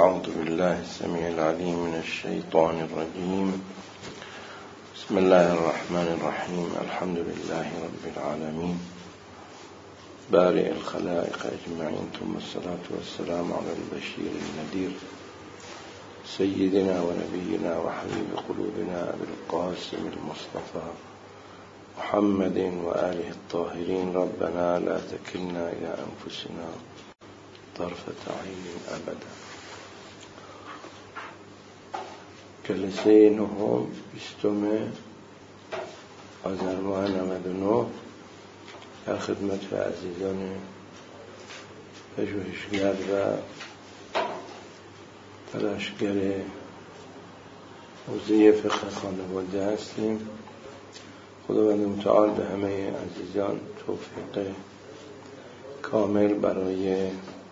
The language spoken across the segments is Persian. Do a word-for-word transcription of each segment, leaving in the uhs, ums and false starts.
أعوذ بالله السميع العليم من الشيطان الرجيم. بسم الله الرحمن الرحيم. الحمد لله رب العالمين بارئ الخلائق أجمعين، ثم الصلاة والسلام على البشير النذير سيدنا ونبينا وحبيب قلوبنا أبي القاسم المصطفى محمد وآله الطاهرين. ربنا لا تكلنا إلى أنفسنا طرفة عين أبدا. جلسه نهم بیستم آذر ماه نود و نه در خدمت عزیزان پژوهشگر و تلاشگر حوزه فقه خانواده هستیم. خداوند متعال به همه عزیزان توفیق کامل برای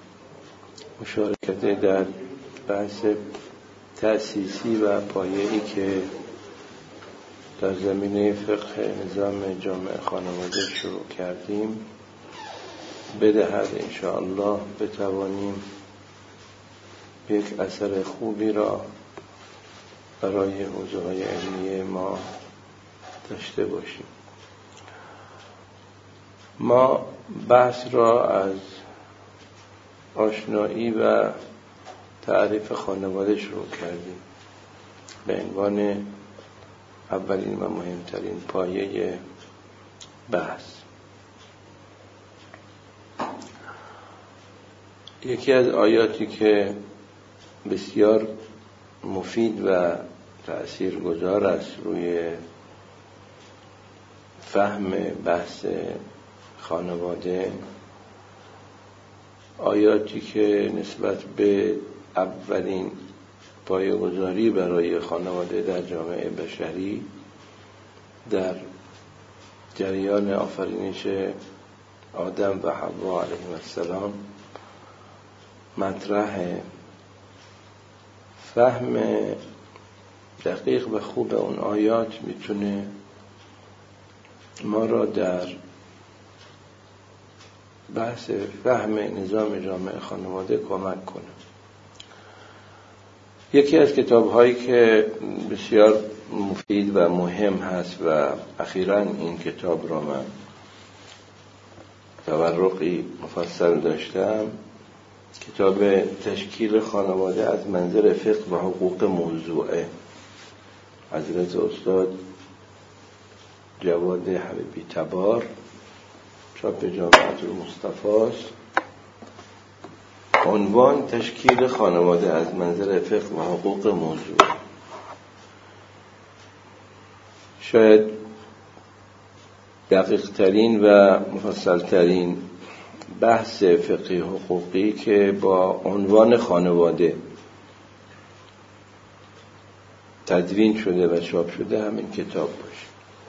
مشارکت در بحث تأسیسی و پایه‌ای که در زمینه فقه نظام جامع خانواده شروع کردیم بدهد. انشاءالله بتوانیم یک اثر خوبی را برای حوزه‌های علمی ما داشته باشیم. ما بحث را از آشنایی و تعریف خانواده شروع کردیم به عنوان اولین و مهمترین پایه بحث. یکی از آیاتی که بسیار مفید و تأثیرگذار است روی فهم بحث خانواده، آیاتی که نسبت به اولین پایه‌گذاری برای خانواده در جامعه بشری در جریان آفرینش آدم و حوا علیهم السلام مطرح. فهم دقیق و خوب اون آیات میتونه ما را در بحث فهم نظام جامع خانواده کمک کنه. یکی از کتاب‌هایی که بسیار مفید و مهم هست و اخیراً این کتاب را من تورقی مفصل داشتم، کتاب تشکیل خانواده از منظر فقه و حقوق موضوعه، حضرت استاد جواد حبیبی تبار، چاپ جامعه المصطفی است. عنوان تشکیل خانواده از منظر فقه و حقوق موضوع. شاید دقیق ترین و مفصل ترین بحث فقهی حقوقی که با عنوان خانواده تدوین شده و چاپ شده همین کتاب باشه.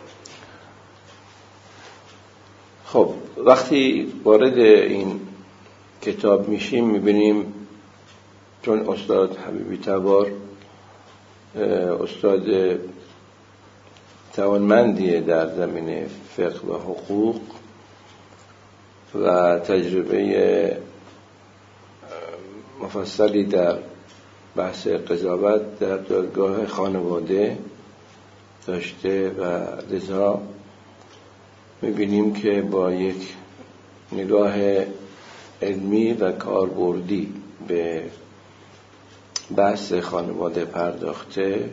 خب وقتی وارد این کتاب میشیم میبینیم چون استاد حبیبی تبار استاد توانمندیه در زمینه فقه و حقوق و تجربه مفصلی در بحث قضاوت در دادگاه خانواده داشته و لذا میبینیم که با یک نگاه علمی و کاربردی به بحث خانواده پرداخته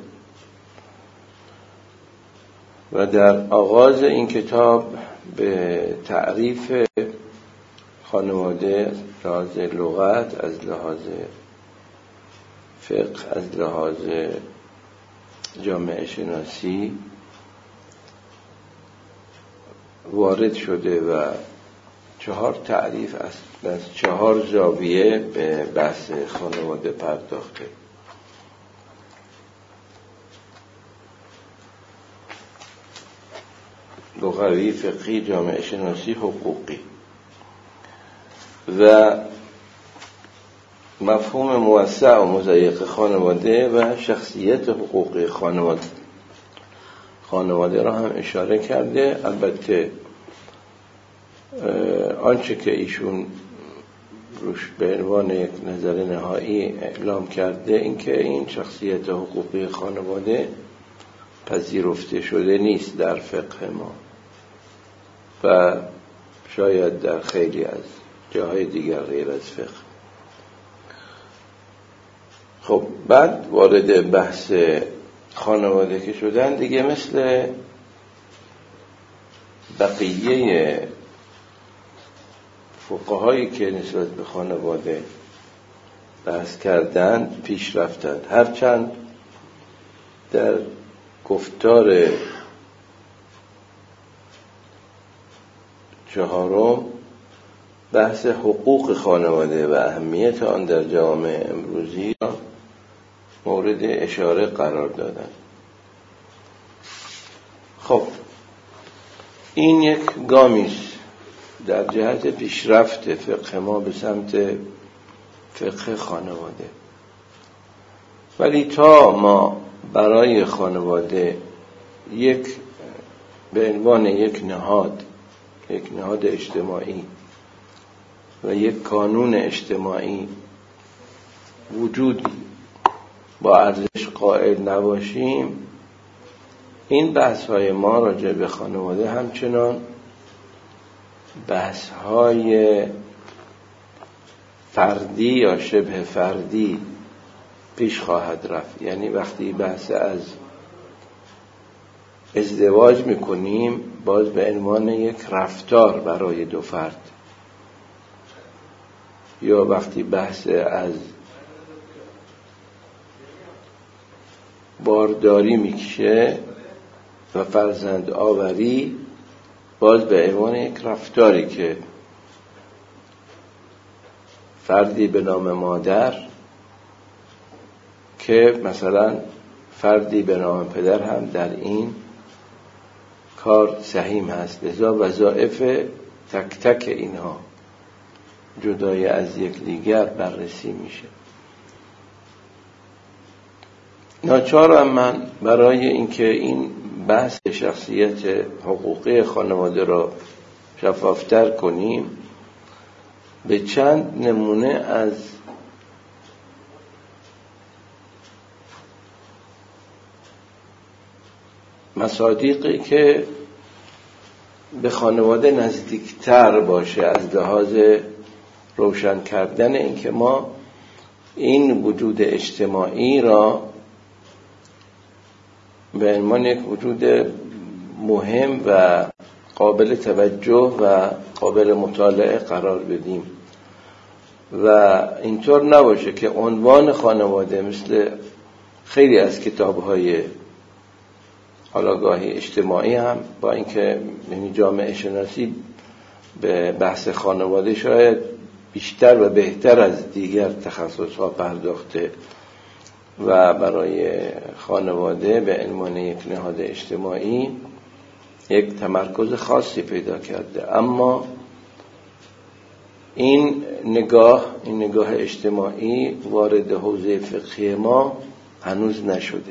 و در آغاز این کتاب به تعریف خانواده از لحاظ لغت، از لحاظ فقه، از لحاظ جامعه شناسی وارد شده و چهار تعریف از چهار زاویه به بحث خانواده پرداخته. لغوی، فقهی، جامعه شناسی، حقوقی و مفهوم موسع و مضیق خانواده و شخصیت حقوقی خانواده خانواده را هم اشاره کرده. البته آنچه که ایشون روش به عنوان یک نظر نهایی اعلام کرده، اینکه این شخصیت حقوقی خانواده پذیرفته شده نیست در فقه ما و شاید در خیلی از جاهای دیگر غیر از فقه. خب بعد وارد بحث خانواده که شدن دیگه، مثل بقیه فقهایی که نسبت به خانواده بحث کردند پیش رفتند، هرچند در گفتار چهارم بحث حقوق خانواده و اهمیت آن در جامعه امروزی مورد اشاره قرار دادند. خب این یک گامیست در جهت پیشرفت فقه ما به سمت فقه خانواده، ولی تا ما برای خانواده یک به عنوان یک نهاد یک نهاد اجتماعی و یک کانون اجتماعی وجودی با ارزش قائل نباشیم، این بحث های ما راجع به خانواده همچنان بحث های فردی یا شبه فردی پیش خواهد رفت. یعنی وقتی بحث از ازدواج میکنیم باز به عنوان یک رفتار برای دو فرد، یا وقتی بحث از بارداری میکشه و فرزند آوری باز به عنوان یک رفتاری که فردی به نام مادر که مثلا فردی به نام پدر هم در این کار سهیم هست، لذا وظایف تک تک اینها جدای از یک دیگر بررسی میشه. ناچارم من برای اینکه این بحث شخصیت حقوقی خانواده را شفافتر کنیم به چند نمونه از مصادیقی که به خانواده نزدیکتر باشه از لحاظ روشن کردن اینکه ما این وجود اجتماعی را به عنوان یک وجود مهم و قابل توجه و قابل مطالعه قرار بدیم و اینطور نباشه که عنوان خانواده مثل خیلی از کتاب‌های حالا گاهی اجتماعی هم، با اینکه یعنی جامعه شناسی به بحث خانواده شاید بیشتر و بهتر از دیگر تخصص‌ها پرداخته و برای خانواده به عنوان یک نهاد اجتماعی یک تمرکز خاصی پیدا کرده، اما این نگاه این نگاه اجتماعی وارد حوزه فقهی ما هنوز نشده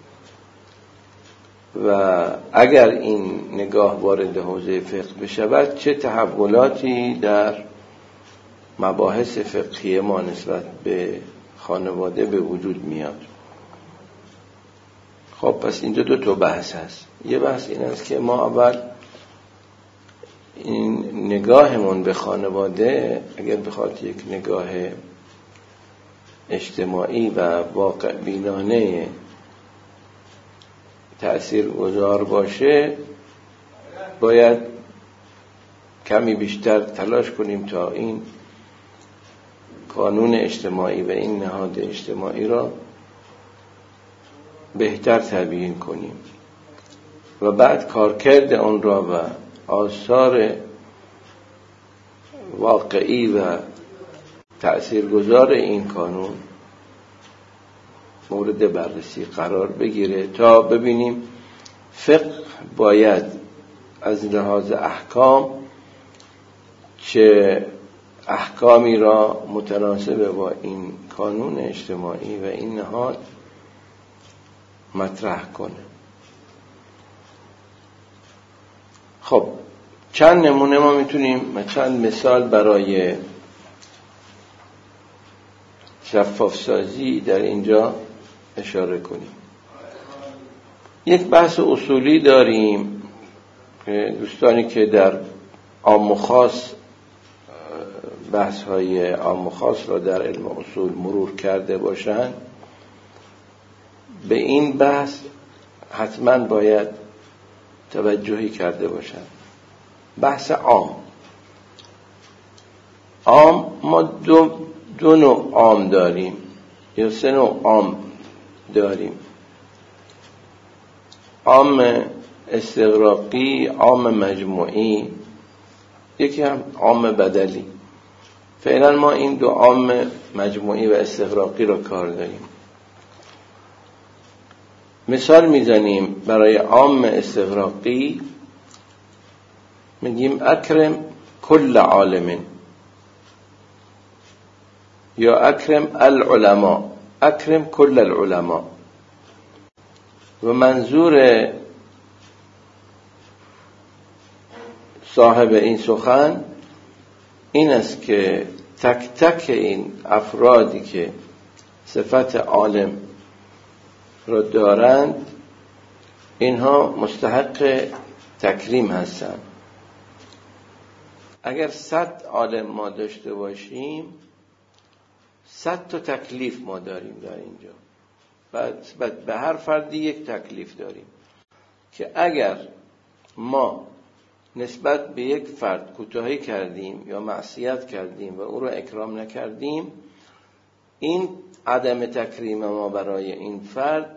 و اگر این نگاه وارد حوزه فقه بشود چه تحولاتی در مباحث فقهی ما نسبت به خانواده به وجود میاد. خب پس اینجا دو تا بحث هست. یه بحث این است که ما اول این نگاهمون به خانواده اگر بخواد یک نگاه اجتماعی و واقع بینانه تأثیر گذار باشه باید کمی بیشتر تلاش کنیم تا این قانون اجتماعی و این نهاد اجتماعی را بهتر تبیین کنیم و بعد کارکرد آن را و آثار واقعی و تأثیرگذار این قانون مورد بررسی قرار بگیره تا ببینیم فقه باید از لحاظ احکام چه احکامی را متناسب با این قانون اجتماعی و این نهاد مطرح کنه. خب چند نمونه ما میتونیم چند مثال برای شفاف سازی در اینجا اشاره کنیم. یک بحث اصولی داریم که دوستانی که در عام و خاص بحث های عام و خاص را در علم اصول مرور کرده باشند به این بحث حتما باید توجهی کرده باشند. بحث عام عام ما دو, دو نوع عام داریم یا سه نوع عام داریم: عام استغراقی، عام مجموعی، یکی هم عام بدلی. فعلا ما این دو عام مجموعی و استغراقی را کار داریم. مثال میزنیم برای عام استغراقی، میگیم اکرم کل عالم یا اکرم العلماء، اکرم کل العلماء. و منظور صاحب این سخن این است که تک تک این افرادی که صفت عالم را دارند اینها مستحق تکریم هستند. اگر صد عالم ما داشته باشیم صد تا تکلیف ما داریم در اینجا، بعد به هر فردی یک تکلیف داریم که اگر ما نسبت به یک فرد کوتاهی کردیم یا معصیت کردیم و او را اکرام نکردیم، این عدم تکریم ما برای این فرد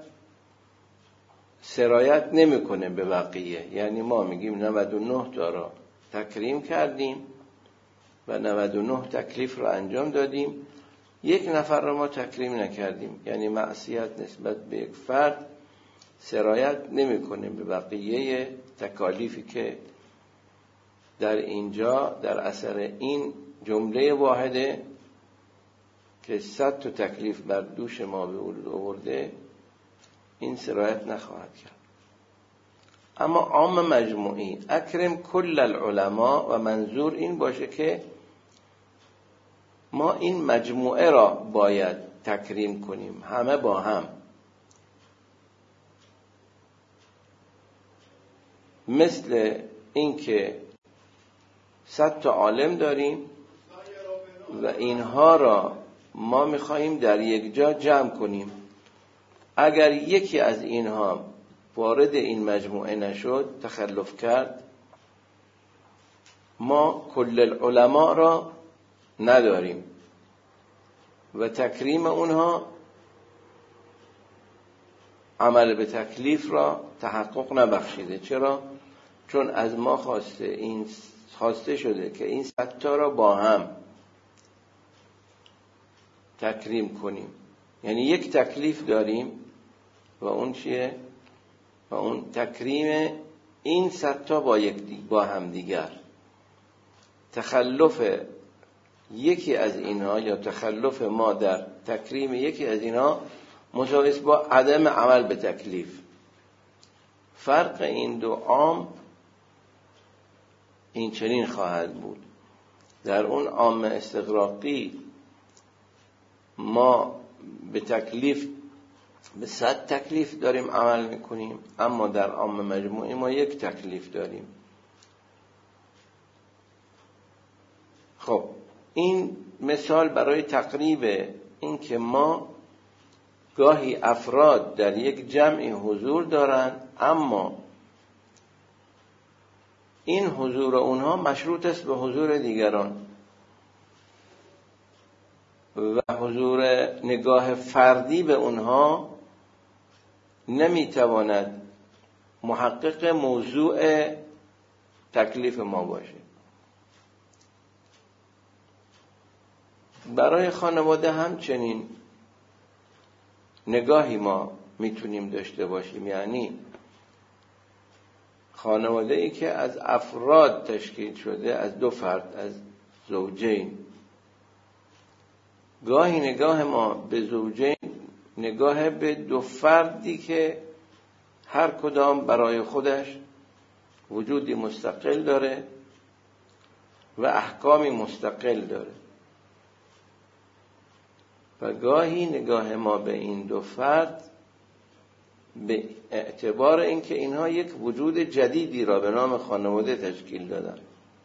سرایت نمیکنه به بقیه. یعنی ما میگیم نود و نه تا را تکریم کردیم و نود و نه تکلیف را انجام دادیم، یک نفر را ما تکریم نکردیم، یعنی معصیت نسبت به یک فرد سرایت نمیکنه به بقیه تکالیفی که در اینجا در اثر این جمله واحده که صد تا تکلیف بر دوش ما به وجود آورده این سرایت نخواهد کرد. اما عام مجموعی اکرم کل العلماء و منظور این باشه که ما این مجموعه را باید تکریم کنیم، همه با هم. مثل این که صد تا عالم داریم و اینها را ما میخواییم در یک جا جمع کنیم. اگر یکی از اینها وارد این مجموعه نشد، تخلف کرد، ما کل العلماء را نداریم و تکریم اونها عمل به تکلیف را تحقق نبخشیده. چرا؟ چون از ما خواسته این خواسته شده که این صد تا را با هم تکریم کنیم. یعنی یک تکلیف داریم و اون چیه؟ و اون تکریم این صد تا با یک دی با هم دیگر. تخلف یکی از اینها یا تخلف ما در تکریم یکی از اینها مساوی است با عدم عمل به تکلیف. فرق این دو عام این چنین خواهد بود: در اون عام استغراقی ما به تکلیف به صد تکلیف داریم عمل میکنیم، اما در عام مجموعی ما یک تکلیف داریم. خب این مثال برای تقریب این که ما گاهی افراد در یک جمعی حضور دارند، اما این حضور اونها مشروط است به حضور دیگران و حضور نگاه فردی به اونها نمیتواند محقق موضوع تکلیف ما باشه. برای خانواده همچنین نگاهی ما میتونیم داشته باشیم. یعنی خانواده ای که از افراد تشکیل شده، از دو فرد، از زوجین، گاهی نگاه ما به زوجین نگاه به دو فردی که هر کدام برای خودش وجودی مستقل داره و احکامی مستقل داره. و گاهی نگاه ما به این دو فرد به اعتبار اینکه اینها یک وجود جدیدی را به نام خانواده تشکیل دادن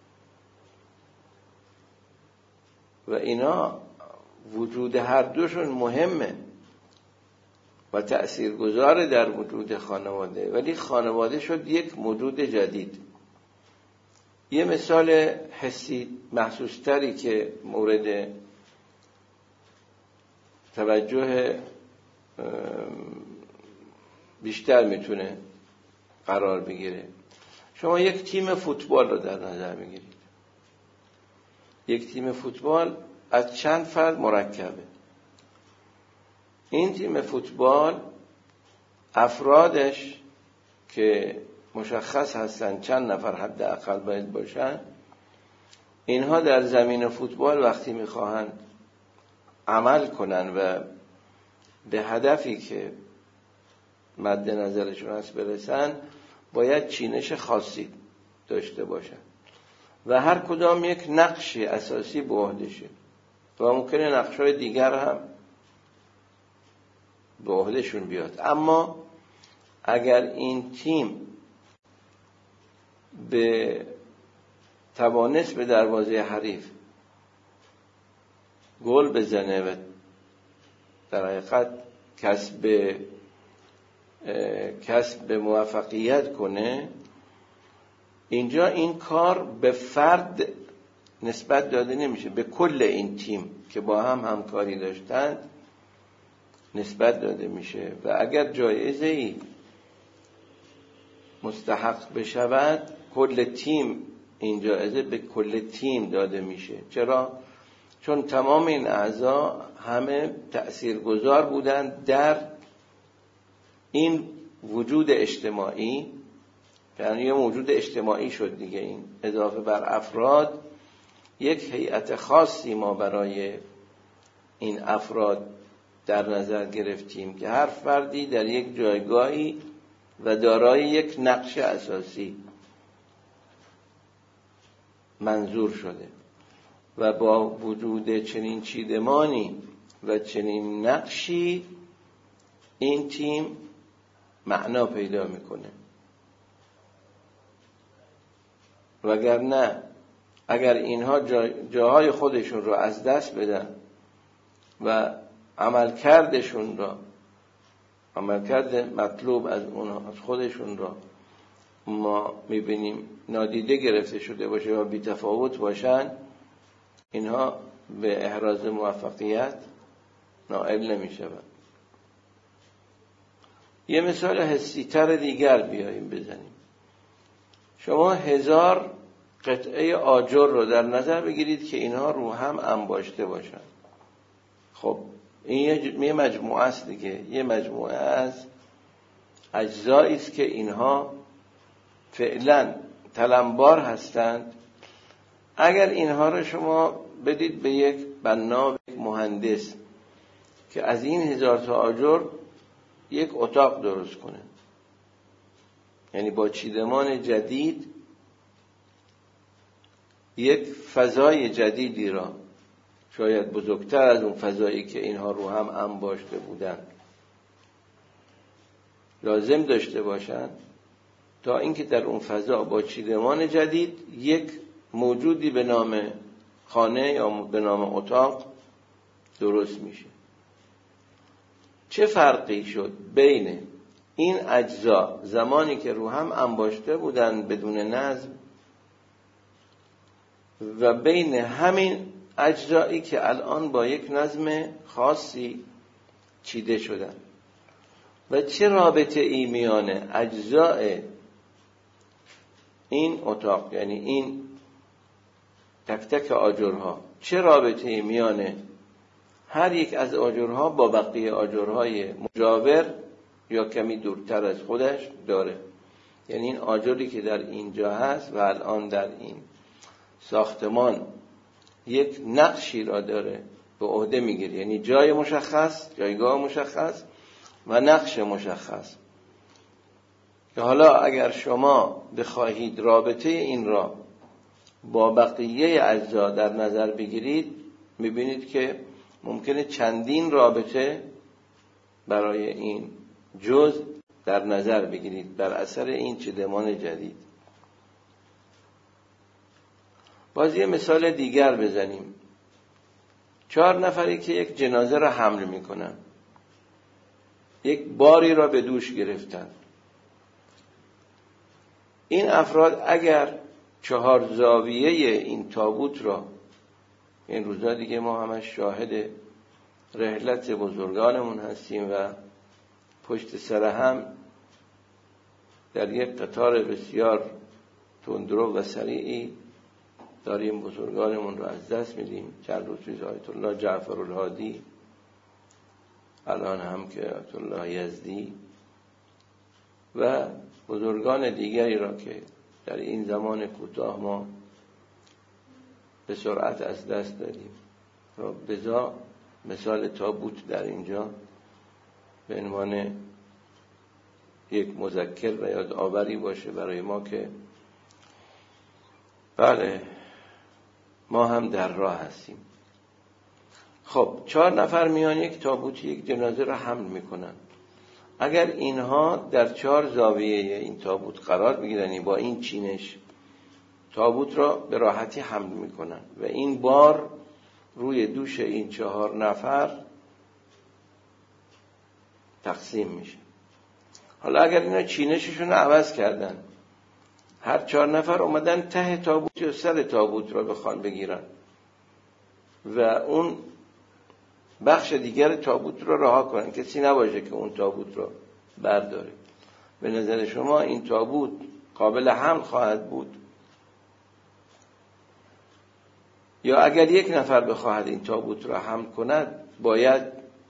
و اینا وجود هر دوشون مهمه و تأثیرگذار در وجود خانواده، ولی خانواده شد یک موجود جدید. یه مثال حسی محسوس تری که مورد توجه بیشتر میتونه قرار بگیره، شما یک تیم فوتبال رو در نظر بگیرید. یک تیم فوتبال از چند فرد مرکبه. این تیم فوتبال افرادش که مشخص هستن چند نفر حداقل باید باشن، اینها در زمین فوتبال وقتی میخواهند عمل کنن و به هدفی که مد نظرشون هست برسن، باید چینش خاصی داشته باشن و هر کدام یک نقش اساسی به عهدهشه و ممکنه نقش‌های دیگر هم به عهدهشون بیاد. اما اگر این تیم به توانست به دروازه حریف گل بزنه و در حقیقت کسب کسب موفقیت کنه، اینجا این کار به فرد نسبت داده نمیشه، به کل این تیم که با هم همکاری داشتند نسبت داده میشه و اگر جایزه ای مستحق بشود، کل تیم این جایزه به کل تیم داده میشه. چرا؟ چون تمام این اعضا همه تأثیرگذار بودند در این وجود اجتماعی، یعنی یه موجود اجتماعی شد دیگه. این اضافه بر افراد یک هیئت خاصی ما برای این افراد در نظر گرفتیم که هر فردی در یک جایگاهی و دارای یک نقش اساسی منظور شده و با وجود چنین چیدمانی و چنین نقشی این تیم معنا پیدا میکنه. وگرنه اگر اینها جا جاهای خودشون رو از دست بدن و عملکردشون را عملکرد مطلوب از اونها از خودشون را ما میبینیم نادیده گرفته شده باشه و بی تفاوت باشن، اینها به احراز موفقیت نائل نمیشوند. یه مثال حسی تر دیگر بیاییم بزنیم. شما هزار قطعه آجر رو در نظر بگیرید که اینها رو هم انباشته باشن. خب این یه مجموعه است دیگه، یه مجموعه از اجزایی است که اینها فعلا تلمبار هستند. اگر اینها رو شما بدید به یک بنا، یک مهندس که از این هزار تا آجر یک اتاق درست کنه، یعنی با چیدمان جدید یک فضای جدیدی را، شاید بزرگتر از اون فضایی که اینها رو هم انباشته بودن، لازم داشته باشند تا اینکه در اون فضا با چیدمان جدید یک موجودی به نام خانه یا به نام اتاق درست میشه. چه فرقی شد بین این اجزا زمانی که رو هم انباشته بودن بدون نظم و بین همین اجزایی که الان با یک نظم خاصی چیده شدن؟ و چه رابطه ای میانه اجزاء این اتاق، یعنی این تک تک آجرها، چه رابطه ای میانه هر یک از آجرها با بقیه آجرهای مجاور یا کمی دورتر از خودش داره؟ یعنی این آجری که در اینجا هست و الان در این ساختمان یک نقشی را داره، به عهده میگیره، یعنی جای مشخص، جایگاه مشخص و نقش مشخص، که حالا اگر شما بخواهید رابطه این را با بقیه اجزا در نظر بگیرید، میبینید که ممکنه چندین رابطه برای این جزء در نظر بگیرید بر اثر این چیدمان جدید. باز یه مثال دیگر بزنیم. چهار نفری که یک جنازه را حمل میکنن، یک باری را به دوش گرفتن. این افراد اگر چهار زاویه این تابوت را، این روزا دیگه ما همش شاهد رحلت بزرگانمون هستیم و پشت سر هم در یک قطار بسیار تندرو و سریعی داریم بزرگانمون رو از دست میدیم. چند روز پیش آیت الله جعفر الهادی، الان هم که آیت الله یزدی و بزرگان دیگری را که در این زمان کوتاه ما به سرعت از دست دادیم را بذا مثال تابوت در اینجا به عنوان یک مذکر و یادآوری باشه برای ما که بله ما هم در راه هستیم. خب چهار نفر میان یک تابوت، یک جنازه را حمل میکنن. اگر اینها در چهار زاویه این تابوت قرار بگیرن، با این چینش تابوت را به راحتی حمل میکنن و این بار روی دوش این چهار نفر تقسیم میشه. حالا اگر اینا چینششون رو عوض کردن، هر چهار نفر اومدن ته تابوت یا سر تابوت را بخوان بگیرن و اون بخش دیگر تابوت را رها کنن، کسی نباشه که اون تابوت را برداره. به نظر شما این تابوت قابل حمل خواهد بود؟ یا اگر یک نفر بخواهد این تابوت را حمل کند باید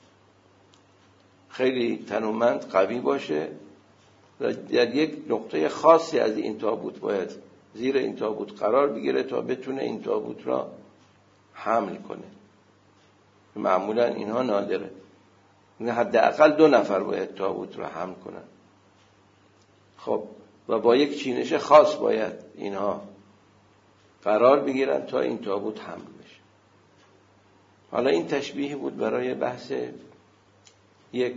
خیلی تنومند قوی باشه و در یک نقطه خاصی از این تابوت باید زیر این تابوت قرار بگیره تا بتونه این تابوت را حمل کنه. معمولا اینها نادره، حداقل دو نفر باید تابوت را حمل کنن. خب و با یک چینش خاص باید اینها قرار بگیرن تا این تابوت حمل بشه. حالا این تشبیه بود برای بحث یک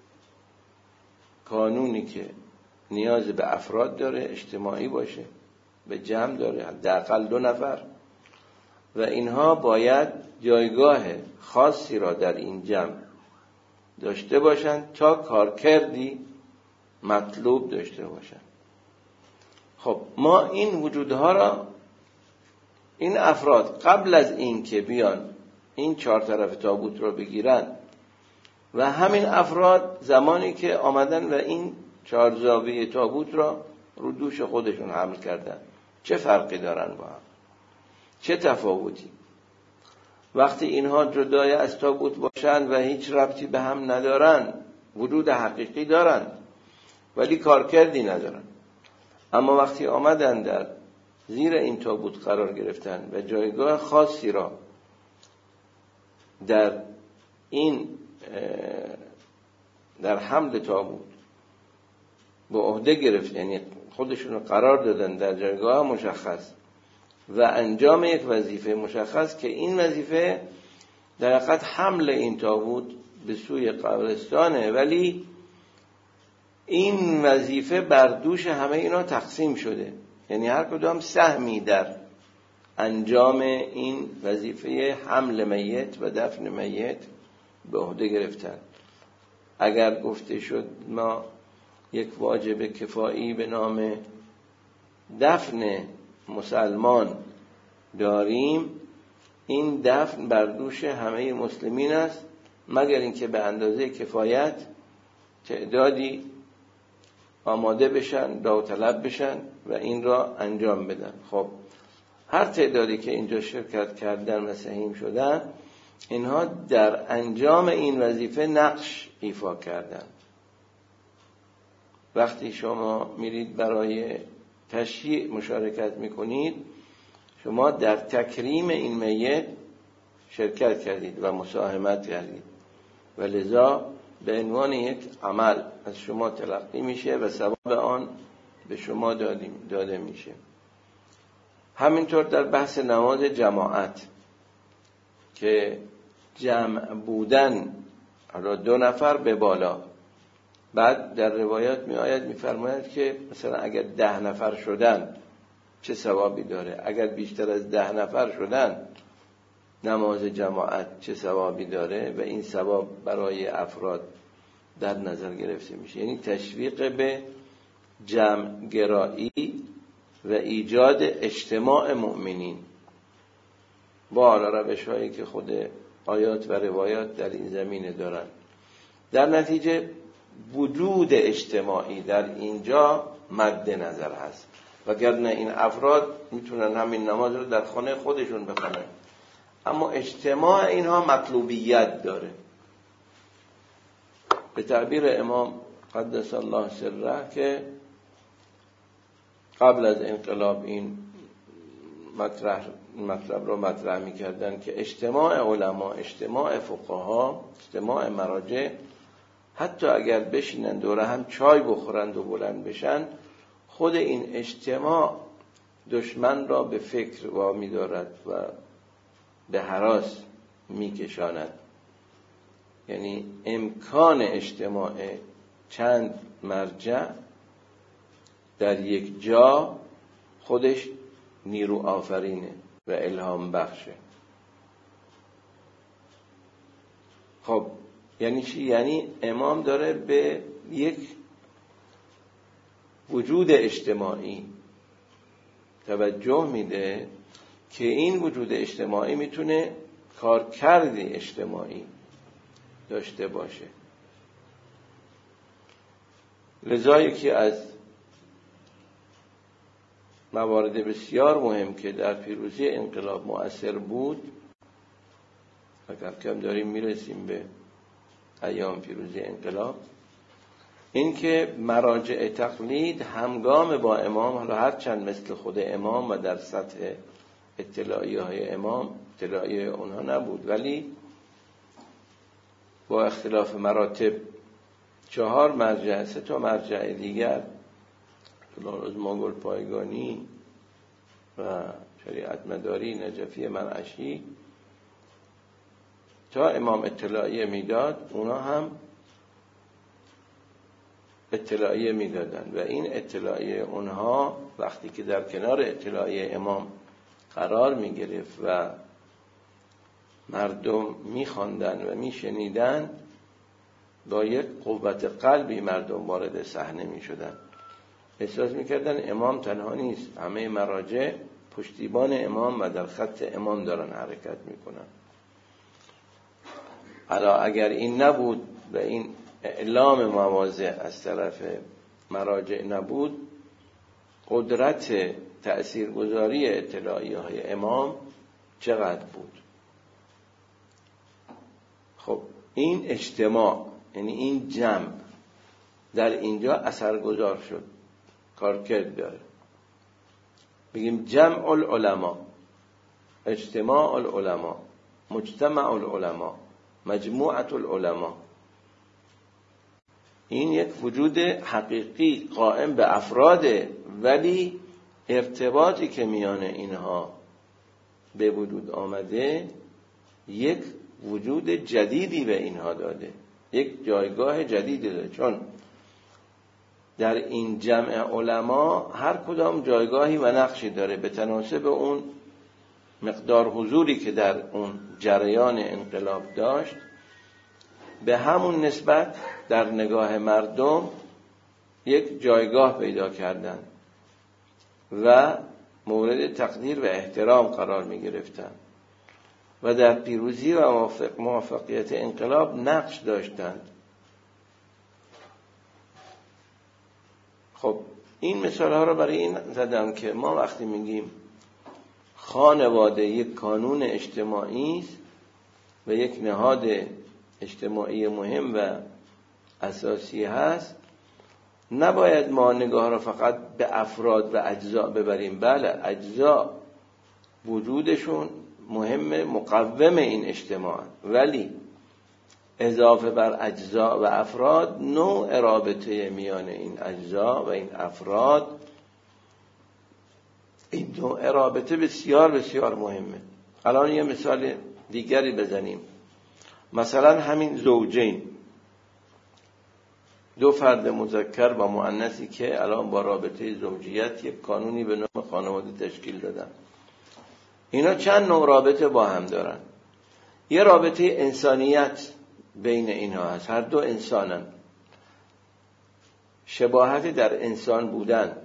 قانونی که نیاز به افراد داره، اجتماعی باشه، به جمع داره، حداقل دو نفر، و اینها باید جایگاه خاصی را در این جمع داشته باشند تا کارکردی مطلوب داشته باشند. خب ما این وجودها را، این افراد قبل از این که بیان این چهار طرف تابوت را بگیرن و همین افراد زمانی که آمدن و این چهار زاویه تابوت را رو دوش خودشون حمل کردن، چه فرقی دارن با هم؟ چه تفاوتی؟ وقتی اینها جدای از تابوت باشن و هیچ ربطی به هم ندارن، وجود حقیقی دارن ولی کارکردی ندارن. اما وقتی آمدن در زیر این تابوت قرار گرفتن و جایگاه خاصی را در این در حمل تابوت به عهده گرفت، یعنی خودشون قرار دادن در جایگاه مشخص و انجام یک وظیفه مشخص که این وظیفه در حقیقت حمل این تابوت به سوی قبرستانه، ولی این وظیفه بر دوش همه اینا تقسیم شده، یعنی هر کدام سهمی در انجام این وظیفه حمل میت و دفن میت به عهده گرفتن. اگر گفته شد ما یک واجب کفایی به نام دفن مسلمان داریم، این دفن بر دوش همه مسلمین است، مگر اینکه به اندازه کفایت تعدادی آماده بشن، داوطلب بشن و این را انجام بدن. خب هر تعدادی که اینجا شرکت کردن و سهیم شدن، اینها در انجام این وظیفه نقش ایفا کردن. وقتی شما میرید برای تشییع مشارکت میکنید، شما در تکریم این میت شرکت کردید و مساهمت کردید و لذا به عنوان یک عمل از شما تلقی میشه و ثواب آن به شما داده میشه. همینطور در بحث نماز جماعت که جمع بودن حالا دو نفر به بالا. بعد در روایات می آید می فرماید که مثلا اگر ده نفر شدن چه ثوابی داره، اگر بیشتر از ده نفر شدن نماز جماعت چه ثوابی داره، و این ثواب برای افراد در نظر گرفته میشه. یعنی تشویق به جمع گرایی و ایجاد اجتماع مؤمنین با حالا روش هایی که خود آیات و روایات در این زمینه دارن. در نتیجه وجود اجتماعی در اینجا مد نظر هست، وگرنه این افراد میتونن همین نماز رو در خانه خودشون بخونن، اما اجتماع اینها مطلوبیت داره. به تعبیر امام قدس الله سره که قبل از انقلاب این مطرح مطلب رو مطرح می‌کردن که اجتماع علما، اجتماع فقها، اجتماع مراجع، حتی اگر بشینن دوره هم چای بخورند و بلند بشن، خود این اجتماع دشمن را به فکر وامی دارد و به هراس میکشاند. یعنی امکان اجتماع چند مرجع در یک جا خودش نیرو آفرینه و الهام بخشه. خب یعنی چی؟ یعنی امام داره به یک وجود اجتماعی توجه میده که این وجود اجتماعی میتونه کارکرد اجتماعی داشته باشه. لذا یکی از موارد بسیار مهم که در پیروزی انقلاب مؤثر بود، اگر کم داریم میرسیم به ایام پیروزی انقلاب، این که مراجع تقلید همگام با امام، حالا هر چند مثل خود امام و در سطح اطلاعیه های امام اطلاعیه اونها نبود، ولی با اختلاف مراتب چهار مرجع، سه تا مرجع دیگر، طولان مغول پایگانی و شریعت مداری نجفی مرعشی، تا امام اطلاعیه میداد، اونا هم اطلاعیه میدادن و این اطلاعیه اونها وقتی که در کنار اطلاعیه امام قرار میگرفت و مردم میخواندن و میشنیدن، با یک قوت قلبی مردم وارد صحنه میشدن، احساس میکردن امام تنها نیست، همه مراجع پشتیبان امام و در خط امام دارن حرکت میکنن. حالا اگر این نبود و این اعلام مواضع از طرف مراجع نبود، قدرت تأثیرگذاری اطلاعیه های امام چقدر بود؟ خب این اجتماع، یعنی این جمع در اینجا اثرگذار شد، کارکرد داره. بگیم جمع العلماء، اجتماع العلماء، مجتمع العلماء، مجموعة العلماء، این یک وجود حقیقی قائم به افراده، ولی ارتباطی که میان اینها به وجود آمده یک وجود جدیدی به اینها داده، یک جایگاه جدیدی داده، چون در این جمع علما هر کدام جایگاهی و نقشی داره به تناسب اون مقدار حضوری که در اون جریان انقلاب داشت، به همون نسبت در نگاه مردم یک جایگاه پیدا کردن و مورد تقدیر و احترام قرار می گرفتن و در پیروزی و موفقیت انقلاب نقش داشتند. خب این مثال ها رو برای این زدم که ما وقتی میگیم خانواده یک کانون اجتماعی است و یک نهاد اجتماعی مهم و اساسی هست، نباید ما نگاه را فقط به افراد و اجزا ببریم. بله، اجزا وجودشون مهم، مقوم این اجتماع، ولی اضافه بر اجزا و افراد نوع رابطه میان این اجزا و این افراد، این نوع رابطه بسیار بسیار مهمه. الان یه مثال دیگری بزنیم. مثلا همین زوجین، دو فرد مذکر و مؤنثی که الان با رابطه زوجیت یک قانونی به نام خانواده تشکیل دادن، اینا چند نوع رابطه با هم دارن. یه رابطه انسانیت بین اینها هست، هر دو انسانن، شباهت در انسان بودن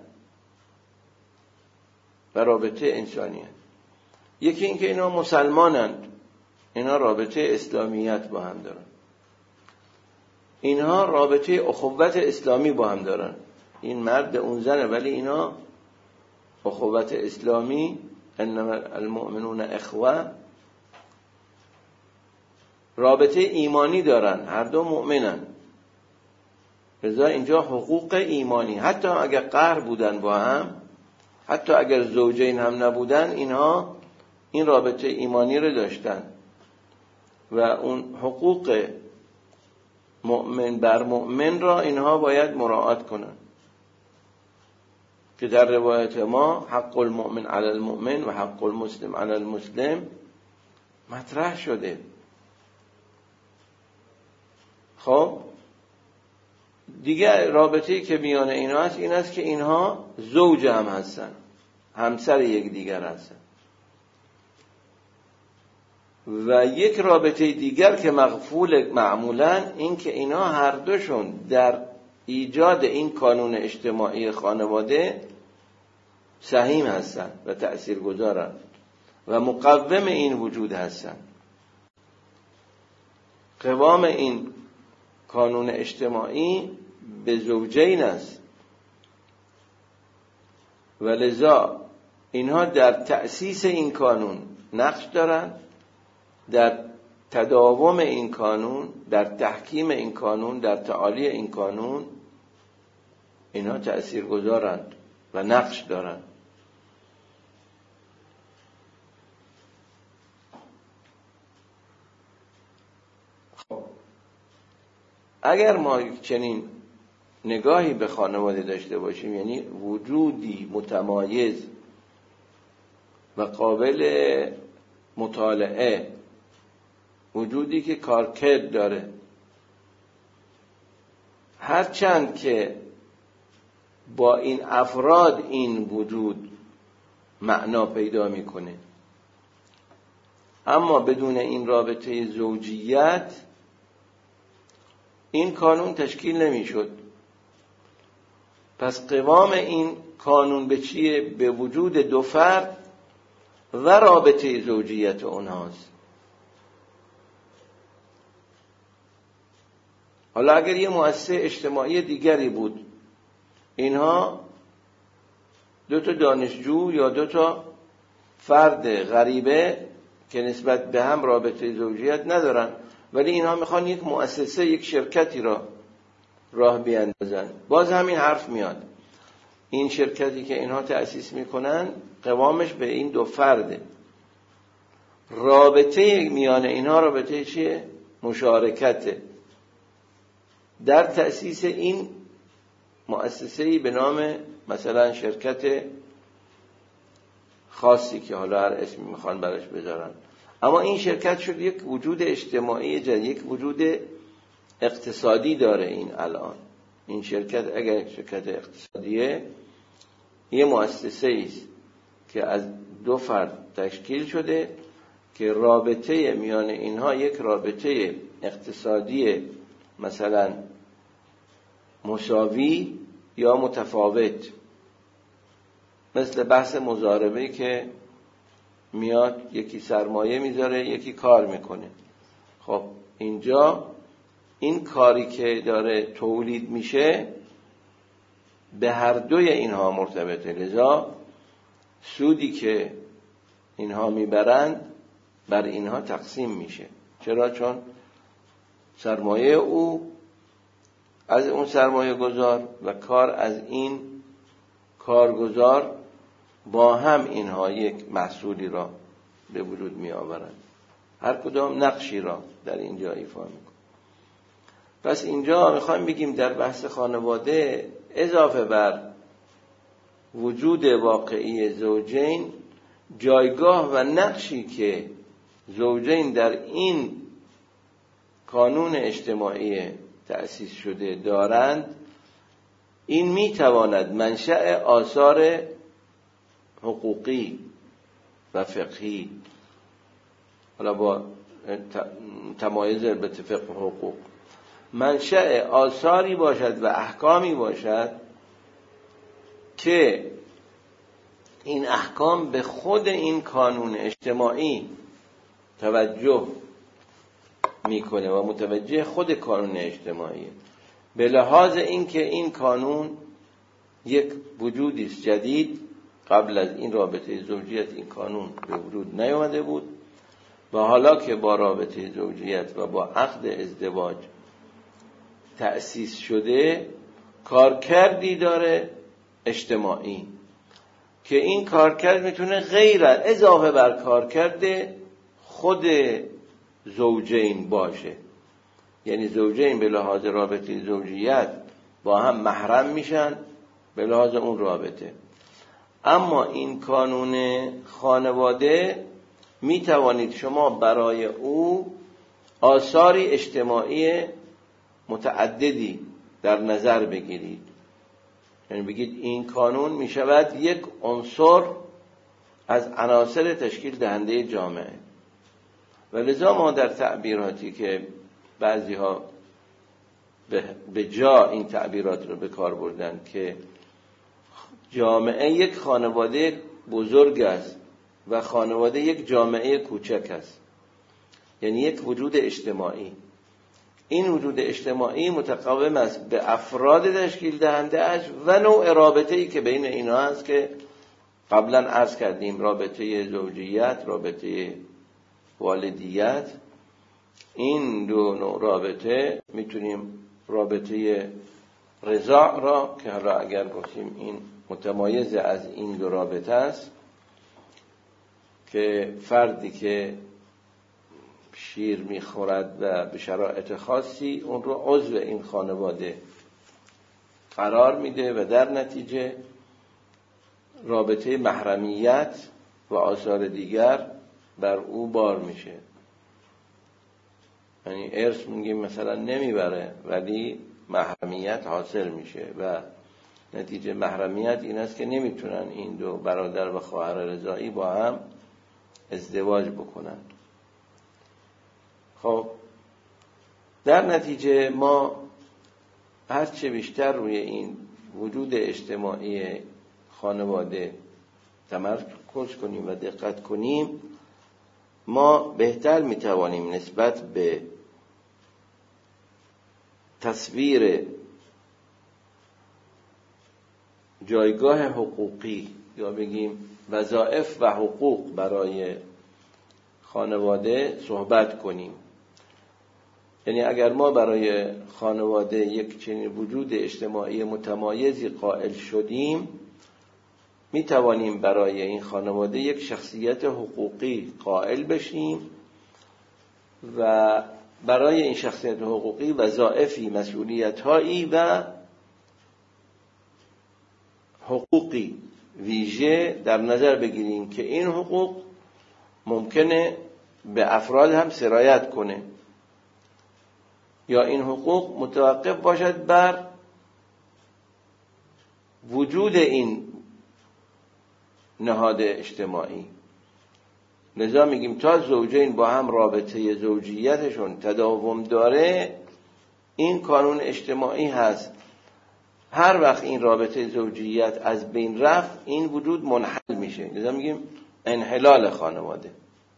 و رابطه انسانیت. یکی این که اینا مسلمانند، اینا رابطه اسلامیت با هم دارن. اینها رابطه اخوت اسلامی با هم دارن، این مرد اون زنه، ولی اینا اخوت اسلامی، انما المؤمنون اخوه، رابطه ایمانی دارن، هر دو مؤمنن. لذا اینجا حقوق ایمانی، حتی اگر قهر بودن با هم، حتی اگر زوجین هم نبودن، اینها این رابطه ایمانی رو داشتن و اون حقوق مؤمن بر مؤمن را اینها باید مراعات کنن که در روایت ما حق المؤمن علی المؤمن و حق المسلم علی المسلم مطرح شده. خب دیگه رابطه‌ای که میان اینها هست این است که اینها زوج هم هستن، همسر یک دیگر هستن. و یک رابطه دیگر که مغفول معمولاً این که اینا هر دوشون در ایجاد این کانون اجتماعی خانواده سهیم هستن و تأثیرگذارن و مقوم این وجود هستن. قوام این کانون اجتماعی به زوجین است و لذا اینها در تأسیس این کانون نقش دارن، در تداوم این کانون، در تحکیم این کانون، در تعالی این کانون اینها تأثیر گذارند و نقش دارند. خب اگر ما چنین نگاهی به خانواده داشته باشیم، یعنی وجودی متمایز و قابل مطالعه، وجودی که کارکرد داره، هرچند که با این افراد این وجود معنا پیدا میکنه، اما بدون این رابطه زوجیت این کانون تشکیل نمیشد. پس قوام این کانون به چیه؟ به وجود دو فرد و رابطه زوجیت اونهاست. حالا اگر یه مؤسسه اجتماعی دیگری بود، اینها دو تا دانشجو یا دو تا فرد غریبه که نسبت به هم رابطه زوجیت ندارن، ولی اینها میخوان یک مؤسسه، یک شرکتی را راه بیاندازن، باز همین حرف میاد. این شرکتی که اینها تأسیس میکنن قوامش به این دو فرده. رابطه میان اینها رابطه چیه؟ مشارکته در تأسیس این مؤسسه‌ای به نام مثلا شرکت خاصی که حالا هر اسمی میخوان براش بذارن. اما این شرکت شد یک وجود اجتماعی جدید، یک وجود اقتصادی داره. این الان این شرکت اگر شرکت اقتصادیه، یه مؤسسه است که از دو فرد تشکیل شده که رابطه میان اینها یک رابطه اقتصادی مثلا مساوی یا متفاوت، مثل بحث مضاربه که میاد یکی سرمایه میذاره یکی کار میکنه. خب اینجا این کاری که داره تولید میشه به هر دوی اینها مرتبطه، لذا سودی که اینها میبرند بر اینها تقسیم میشه. چرا؟ چون سرمایه او از اون سرمایه گذار و کار از این کارگزار با هم اینها یک محصولی را به وجود می آورند، هر کدام نقشی را در اینجا ایفا می کنند. پس اینجا میخوایم بگیم در بحث خانواده اضافه بر وجود واقعی زوجین، جایگاه و نقشی که زوجین در این کانون اجتماعی تأسیس شده دارند، این میتواند منشأ آثار حقوقی و فقهی، حالا با تمایز البته فقه و حقوق، منشأ آثاری باشد و احکامی باشد که این احکام به خود این کانون اجتماعی توجه میکنه و متوجه خود کانون اجتماعی، به لحاظ اینکه این کانون یک وجودی است جدید، قبل از این رابطه زوجیت این کانون به وجود نیامده بود و حالا که با رابطه زوجیت و با عقد ازدواج تأسیس شده، کارکردی داره اجتماعی که این کارکرد میتونه غیر اضافه بر کارکرد خود زوجین باشه. یعنی زوجین به لحاظ رابطه زوجیت با هم محرم میشن به لحاظ اون رابطه، اما این کانون خانواده میتوانید شما برای او آثاری اجتماعی متعددی در نظر بگیرید. یعنی بگید این کانون میشود یک عنصر از عناصر تشکیل دهنده جامعه. و لذا ما در تعبیراتی که بعضی ها به جا این تعبیرات رو به کار بردن که جامعه یک خانواده بزرگ است و خانواده یک جامعه کوچک است، یعنی یک وجود اجتماعی. این وجود اجتماعی متقاوم است به افراد تشکیل دهنده اش و نوع رابطه‌ای که بین اینا هست که قبلا عرض کردیم، رابطه زوجیت، رابطه والدیت. این دو نوع رابطه میتونیم رابطه رضاع را که حالا اگر گفتیم این متمایز از این دو رابطه است که فردی که شیر میخورد و به شرایط خاصی اون رو عضو این خانواده قرار میده و در نتیجه رابطه محرمیت و آثار دیگر بر او بار میشه. یعنی ارث میگیم مثلا نمیبره ولی محرمیت حاصل میشه و نتیجه محرمیت این است که نمیتونن این دو برادر و خواهر رضاعی با هم ازدواج بکنن. خب در نتیجه ما هرچه بیشتر روی این وجود اجتماعی خانواده تمرکز کنیم و دقت کنیم، ما بهتر میتوانیم نسبت به تصویر جایگاه حقوقی یا بگیم وظایف و حقوق برای خانواده صحبت کنیم. یعنی اگر ما برای خانواده یک چنین وجود اجتماعی متمایزی قائل شدیم، می توانیم برای این خانواده یک شخصیت حقوقی قائل بشیم و برای این شخصیت حقوقی وظایفی، مسئولیت‌هایی و حقوقی ویژه در نظر بگیریم که این حقوق ممکنه به افراد هم سرایت کنه یا این حقوق متوقف باشد بر وجود این نهاد اجتماعی. لذا میگیم تا زوجین با هم رابطه زوجیتشون تداوم داره، این کانون اجتماعی هست. هر وقت این رابطه زوجیت از بین رفت، این وجود منحل میشه. لذا میگیم انحلال خانواده.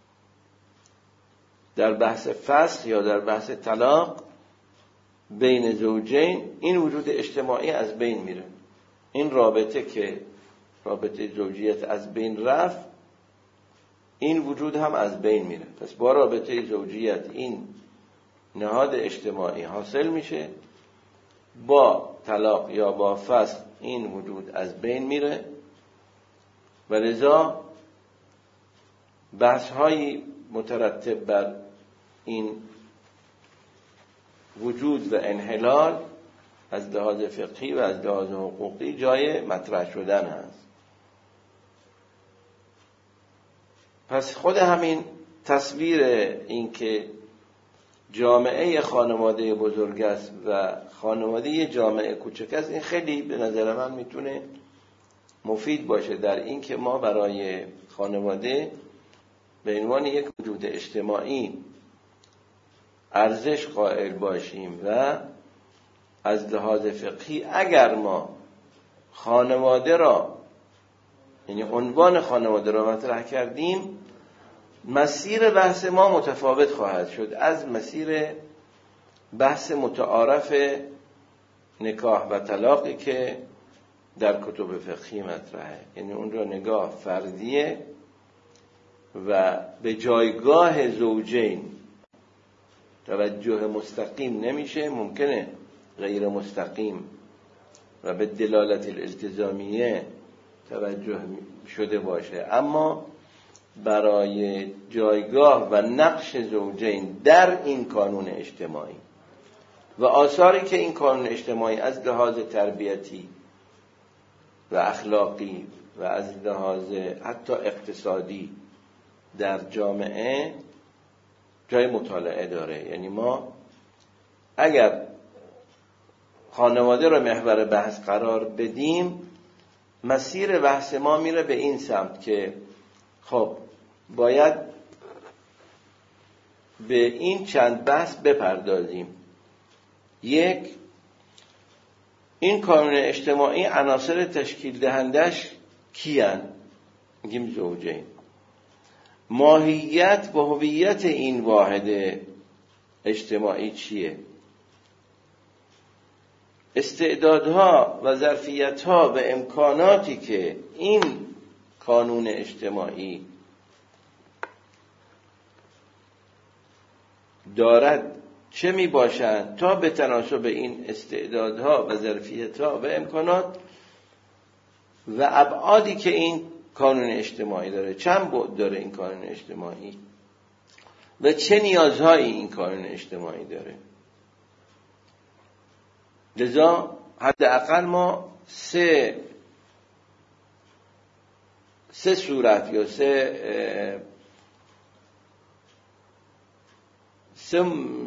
در بحث فسخ یا در بحث طلاق بین زوجین این وجود اجتماعی از بین میره. این رابطه که رابطه زوجیت از بین رفت، این وجود هم از بین میره. پس با رابطه زوجیت این نهاد اجتماعی حاصل میشه، با طلاق یا با فسخ این وجود از بین میره و لذا بحث های مترتب بر این وجود و انحلال از لحاظ فقهی و از لحاظ حقوقی جای مطرح شدن هست. پس خود همین تصویر این که جامعه خانواده بزرگ است و خانواده جامعه کوچک است، این خیلی به نظر من میتونه مفید باشه در این که ما برای خانواده به عنوان یک وجود اجتماعی ارزش قائل باشیم و از لحاظ فقهی اگر ما خانواده را، یعنی عنوان خانواده را مطرح کردیم، مسیر بحث ما متفاوت خواهد شد از مسیر بحث متعارف نکاح و طلاقی که در کتب فقهی مطرحه. یعنی اون را نگاه فردیه و به جایگاه زوجین توجه مستقیم نمیشه، ممکنه غیر مستقیم و به دلالت الالتزامیه توجه شده باشه، اما برای جایگاه و نقش زوجین در این قانون اجتماعی و آثاری که این قانون اجتماعی از لحاظ تربیتی و اخلاقی و از لحاظ حتی اقتصادی در جامعه جای مطالعه داره. یعنی ما اگر خانواده را محور بحث قرار بدیم، مسیر بحث ما میره به این سمت که خب باید به این چند بحث بپردازیم. یک، این قانون اجتماعی عناصر تشکیل دهندش کیان؟ میگیم زوجین. ماهیت و هویت این واحد اجتماعی چیه؟ استعدادها و ظرفیتها و امکاناتی که این قانون اجتماعی دارد چه می باشند تا به تناسب این استعدادها و ظرفیتها و امکانات و ابعادی که این قانون اجتماعی داره، چند بعد داره این قانون اجتماعی و چه نیازهایی این قانون اجتماعی داره. لذا حداقل ما سه سه صورت یا سه سه,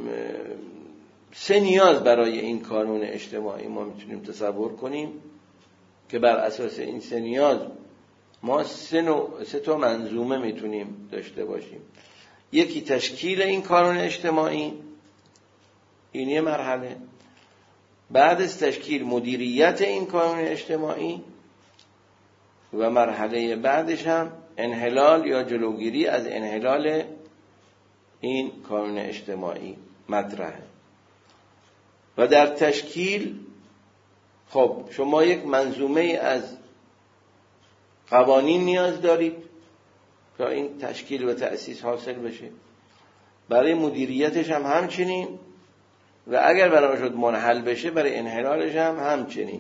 سه نیاز برای این قانون اجتماعی ما میتونیم تصور کنیم که بر اساس این سه نیاز ما سه, نوع، سه تا منظومه میتونیم داشته باشیم. یکی تشکیل این قانون اجتماعی، این یه مرحله. بعد از تشکیل مدیریت این قانون اجتماعی و مرحله بعدش هم انحلال یا جلوگیری از انحلال این قانون اجتماعی مطرحه. و در تشکیل خب شما یک منظومه از قوانین نیاز دارید تا این تشکیل و تأسیس حاصل بشه. برای مدیریتش هم همچنین و اگر برای شد منحل بشه برای انحلالش هم همچنین.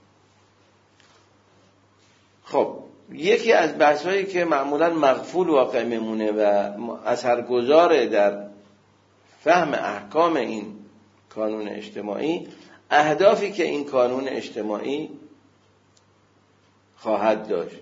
خب یکی از بحثایی که معمولا مغفول واقع میمونه و اثرگذاره در فهم احکام این قانون اجتماعی، اهدافی که این قانون اجتماعی خواهد داشت.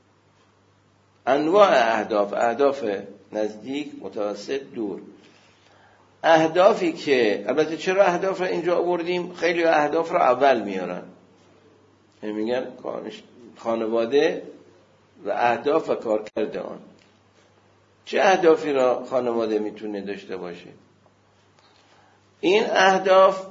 انواع اهداف، اهداف نزدیک، متوسط، دور. اهدافی که البته چرا اهداف را اینجا آوردیم؟ خیلی اهداف را اول میارن، میگن خانواده و اهداف و کارکرد آن. چه اهدافی را خانواده میتونه داشته باشه؟ این اهداف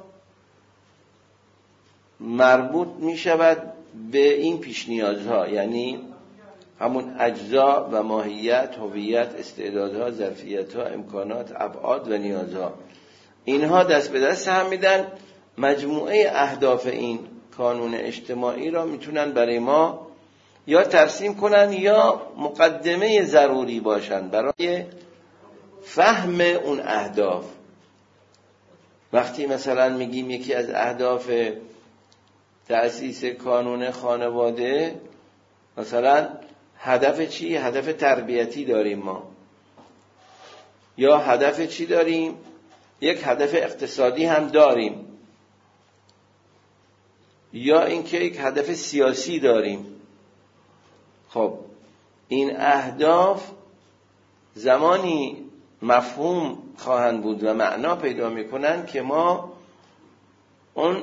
مربوط میشود به این پیش نیازها، یعنی همون اجزا و ماهیت، هویت، استعدادها، ظرفیتها، امکانات، ابعاد و نیازها. اینها دست به دست هم میدن، مجموعه اهداف این قانون اجتماعی را میتونن برای ما یا ترسیم کنن یا مقدمه ضروری باشن برای فهم اون اهداف. وقتی مثلا میگیم یکی از اهداف تأسیس قانون خانواده مثلا هدف چی؟ هدف تربیتی داریم ما، یا هدف چی داریم؟ یک هدف اقتصادی هم داریم، یا اینکه یک هدف سیاسی داریم. خب این اهداف زمانی مفهوم خواهند بود و معنا پیدا میکنن که ما اون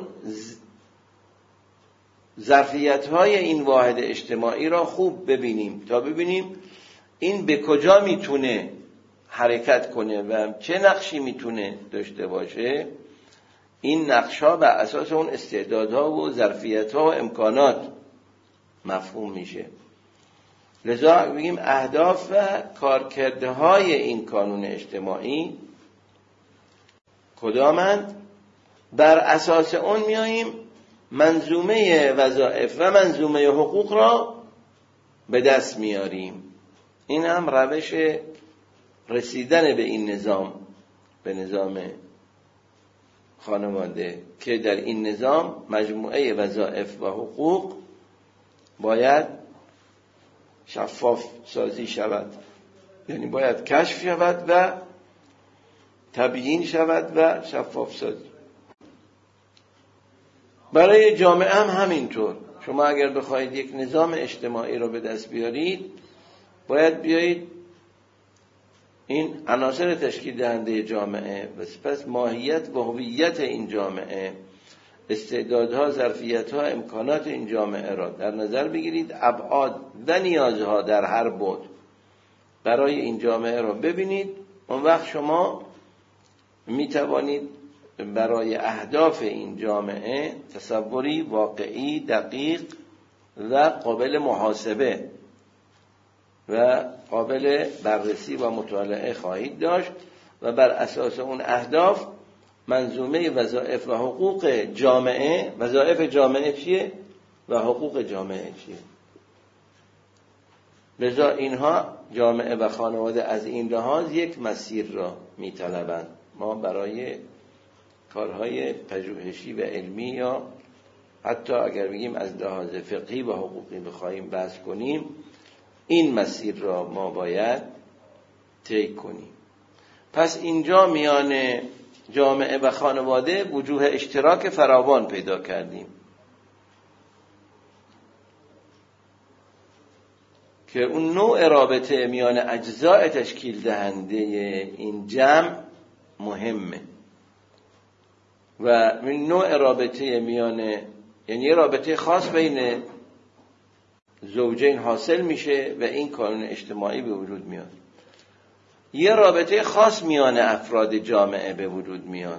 ظرفیت‌های این واحد اجتماعی را خوب ببینیم تا ببینیم این به کجا میتونه حرکت کنه و چه نقشی میتونه داشته باشه. این نقش‌ها بر اساس اون استعدادها و ظرفیت‌ها و امکانات مفهوم میشه. لذا بگیم اهداف و کارکردهای این کانون اجتماعی کدامند؟ بر اساس اون میاییم منظومه وظایف و منظومه حقوق را به دست میاریم. این هم روش رسیدن به این نظام، به نظام خانواده، که در این نظام مجموعه وظایف و حقوق باید شفاف سازی شود، یعنی باید کشف شود و تبیین شود و شفاف سازی. برای جامعه هم همینطور. شما اگر بخواید یک نظام اجتماعی رو به دست بیارید، باید بیایید این عناصر تشکیل دهنده جامعه و سپس ماهیت و هویت این جامعه، استعدادها، ظرفیتها، امکانات این جامعه را در نظر بگیرید، ابعاد و نیازها در هر بعد برای این جامعه را ببینید. اون وقت شما می توانید برای اهداف این جامعه تصوری واقعی، دقیق و قابل محاسبه و قابل بررسی و مطالعه خواهید داشت و بر اساس اون اهداف منظومه وظایف و حقوق جامعه، وظایف جامعه چیه و حقوق جامعه چیه. لذا اینها جامعه و خانواده از این لحاظ یک مسیر را می‌طلبند. ما برای کارهای پژوهشی و علمی یا حتی اگر بگیم از لحاظ فقهی و حقوقی بخوایم بحث کنیم، این مسیر را ما باید طی کنیم. پس اینجا میان جامعه و خانواده وجوه اشتراک فراوان پیدا کردیم که اون نوع رابطه میان اجزاء تشکیل دهنده این جمع مهمه و این نوع رابطه میان، یعنی رابطه خاص بین زوجین حاصل میشه و این کانون اجتماعی به وجود میاد. یه رابطه خاص میان افراد جامعه به وجود میاد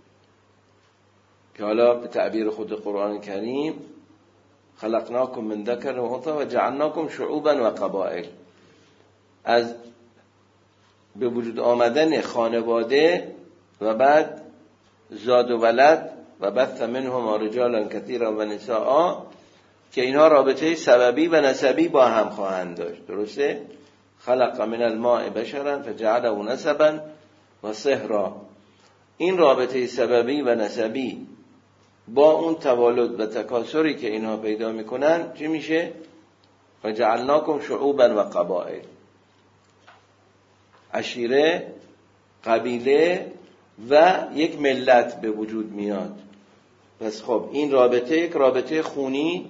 که حالا به تعبیر خود قرآن کریم خلقناکم من ذکر و انثی و جعلناکم شعوبا و قبائل، از به وجود آمدن خانواده و بعد زاد و ولد و بث منهم رجالا کثیرا و نساء، که اینها رابطه سببی و نسبی با هم خواهند داشت. درسته؟ خلق من الماء بشرا فجعله نسبا و صهرا. این رابطه سببی و نسبی با اون توالد و تکاثری که اینها پیدا میکنن چی میشه؟ فجعلناکم شعوبا و قبائل، عشیره، قبیله و یک ملت به وجود میاد. پس خب این رابطه یک رابطه خونی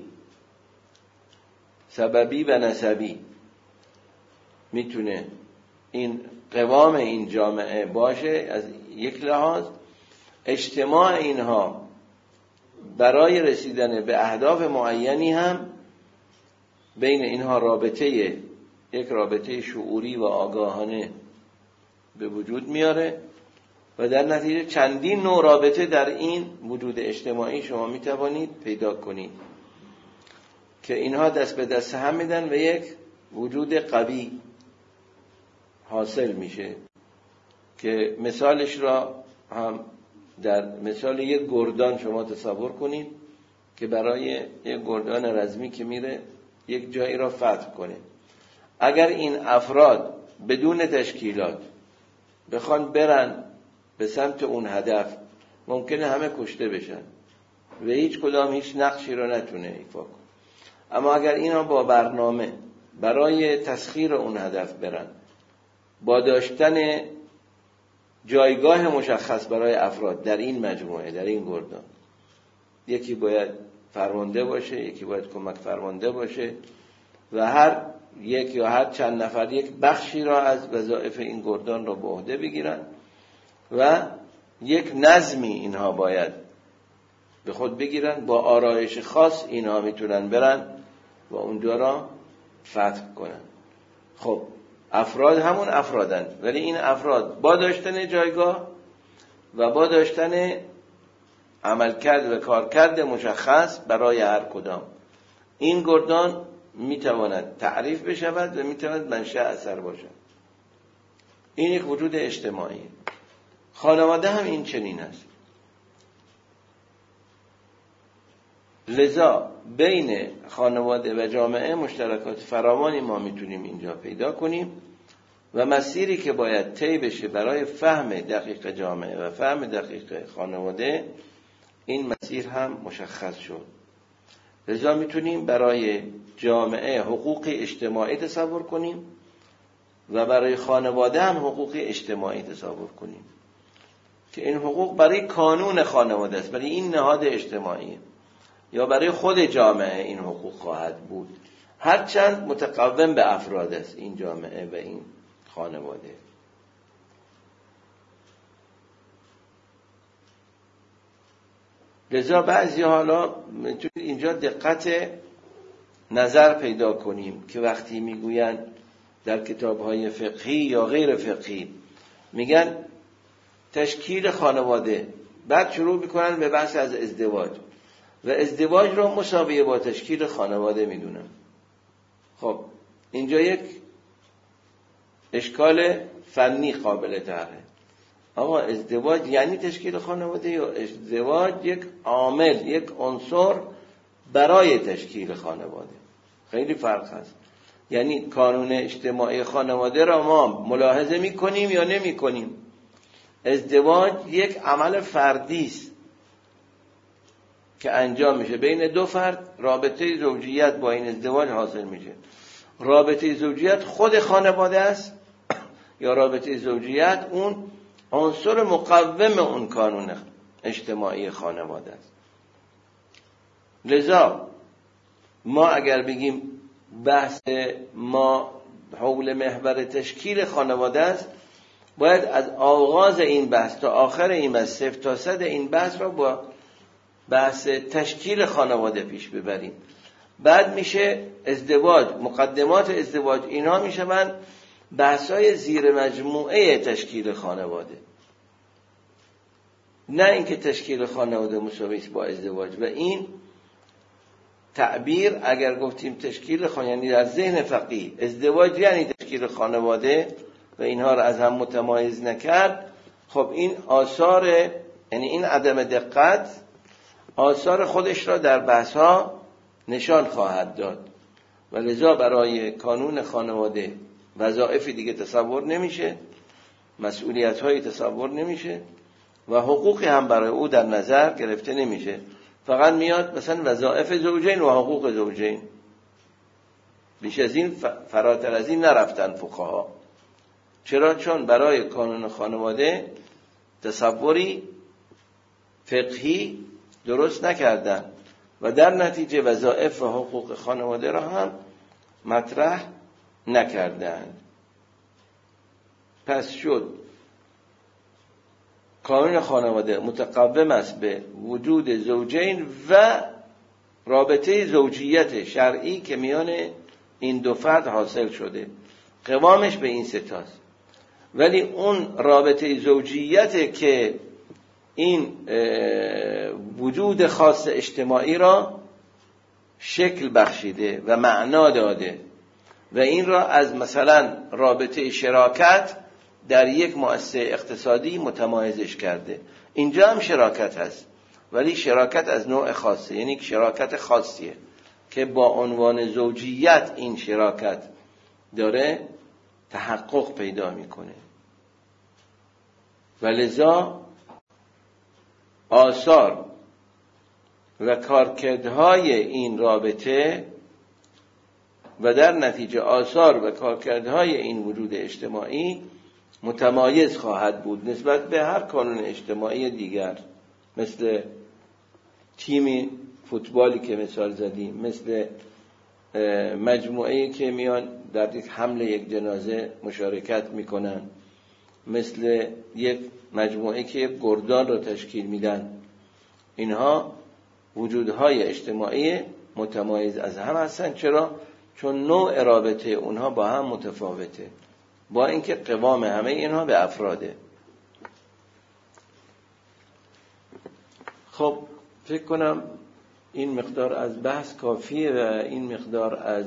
سببی و نسبی میتونه این قوام این جامعه باشه. از یک لحاظ اجتماع اینها برای رسیدن به اهداف معینی هم بین اینها رابطه، یک رابطه شعوری و آگاهانه به وجود میاره و در نتیجه چندین نوع رابطه در این وجود اجتماعی شما میتوانید پیدا کنید که اینها دست به دست هم میدن و یک وجود قوی حاصل میشه که مثالش را هم در مثال یک گردان شما تصور کنید که برای یک گردان رزمی که میره یک جایی را فتح کنه، اگر این افراد بدون تشکیلات بخوان برن به سمت اون هدف، ممکنه همه کشته بشن و هیچ کدام هیچ نقشی را نتونه ایفا کنه. اما اگر اینا با برنامه برای تسخیر اون هدف برن، با داشتن جایگاه مشخص برای افراد در این مجموعه، در این گردان، یکی باید فرمانده باشه، یکی باید کمک فرمانده باشه و هر یک یا هر چند نفر یک بخشی را از وظایف این گردان را به عهده بگیرن و یک نظمی اینها باید به خود بگیرن، با آرایش خاص اینها میتونن برن و اونجا را فتح کنن. خب افراد همون افرادن، ولی این افراد با داشتن جایگاه و با داشتن عملکرد و کارکرد مشخص برای هر کدام، این گردان میتواند تعریف بشود و میتواند منشأ اثر باشد. این یک وجود اجتماعی. خانواده هم این چنین است. لذا بین خانواده و جامعه مشترکات فراوانی ما میتونیم اینجا پیدا کنیم و مسیری که باید طی بشه برای فهم دقیق جامعه و فهم دقیق خانواده، این مسیر هم مشخص شد. لذا میتونیم برای جامعه حقوق اجتماعی تصور کنیم و برای خانواده هم حقوق اجتماعی تصور کنیم که این حقوق برای کانون خانواده است، برای این نهاد اجتماعی، یا برای خود جامعه این حقوق خواهد بود، هرچند متقوم به افراد است این جامعه و این خانواده. لذا بعضی حالا اینجا دقت نظر پیدا کنیم که وقتی میگوین در کتاب‌های فقهی یا غیر فقهی میگن تشکیل خانواده، بعد شروع میکنن به بحث از ازدواج و ازدواج رو مساویه با تشکیل خانواده میدونن. خب اینجا یک اشکال فنی قابل طرحه. آقا ازدواج یعنی تشکیل خانواده یا ازدواج یک عامل، یک عنصر برای تشکیل خانواده؟ خیلی فرق هست. یعنی کانون اجتماعی خانواده را ما ملاحظه میکنیم یا نمیکنیم؟ ازدواج یک عمل فردی است که انجام میشه بین دو فرد، رابطه زوجیت با این ازدواج حاصل میشه. رابطه زوجیت خود خانواده است یا رابطه زوجیت اون عنصر مقوم اون کانون اجتماعی خانواده است. لذا ما اگر بگیم بحث ما حول محور تشکیل خانواده است، باید از آغاز این بحث تا آخر این بحث، صفر تا صد این بحث را با بحث تشکیل خانواده پیش ببریم. بعد میشه ازدواج، مقدمات ازدواج، اینا میشوند بحثای زیر مجموعه تشکیل خانواده، نه اینکه تشکیل خانواده مساوی است با ازدواج. و این تعبیر اگر گفتیم تشکیل خانواده، یعنی در ذهن فقیه ازدواج یعنی تشکیل خانواده و اینها را از هم متمایز نکرد، خب این آثار، یعنی این عدم دقت آثار خودش را در بحث‌ها نشان خواهد داد. و لذا برای کانون خانواده وظایف دیگه تصور نمیشه، مسئولیت‌های تصور نمیشه و حقوقی هم برای او در نظر گرفته نمیشه. فقط میاد مثلا وظایف زوجین و حقوق زوجین، بیش از این فراتر از این نرفتن فقها. چرا؟ چون برای کانون خانواده تصوری فقهی درست نکردن و در نتیجه وظایف و حقوق خانواده را هم مطرح نکردند. پس شد کانون خانواده متقوم است به وجود زوجین و رابطه زوجیت شرعی که میان این دو فرد حاصل شده، قوامش به این ستاست. ولی اون رابطه زوجیت که این وجود خاص اجتماعی را شکل بخشیده و معنا داده و این را از مثلا رابطه شراکت در یک مؤسسه اقتصادی متمایزش کرده. اینجا هم شراکت هست، ولی شراکت از نوع خاصه، یعنی شراکت خاصیه که با عنوان زوجیت این شراکت داره تحقق پیدا میکنه. و لذا آثار و کارکردهای این رابطه و در نتیجه آثار و کارکردهای این وجود اجتماعی متمایز خواهد بود نسبت به هر کانون اجتماعی دیگر، مثل تیمی فوتبالی که مثال زدیم، مثل مجموعه‌ای که میان در یک حمل یک جنازه مشارکت میکنن، مثل یک مجموعه که یک گردان رو تشکیل میدن، اینها وجودهای اجتماعی متمایز از هم هستن. چرا؟ چون نوع رابطه اونها با هم متفاوته، با اینکه قوام همه اینها به افراده. خب فکر کنم این مقدار از بحث کافیه و این مقدار از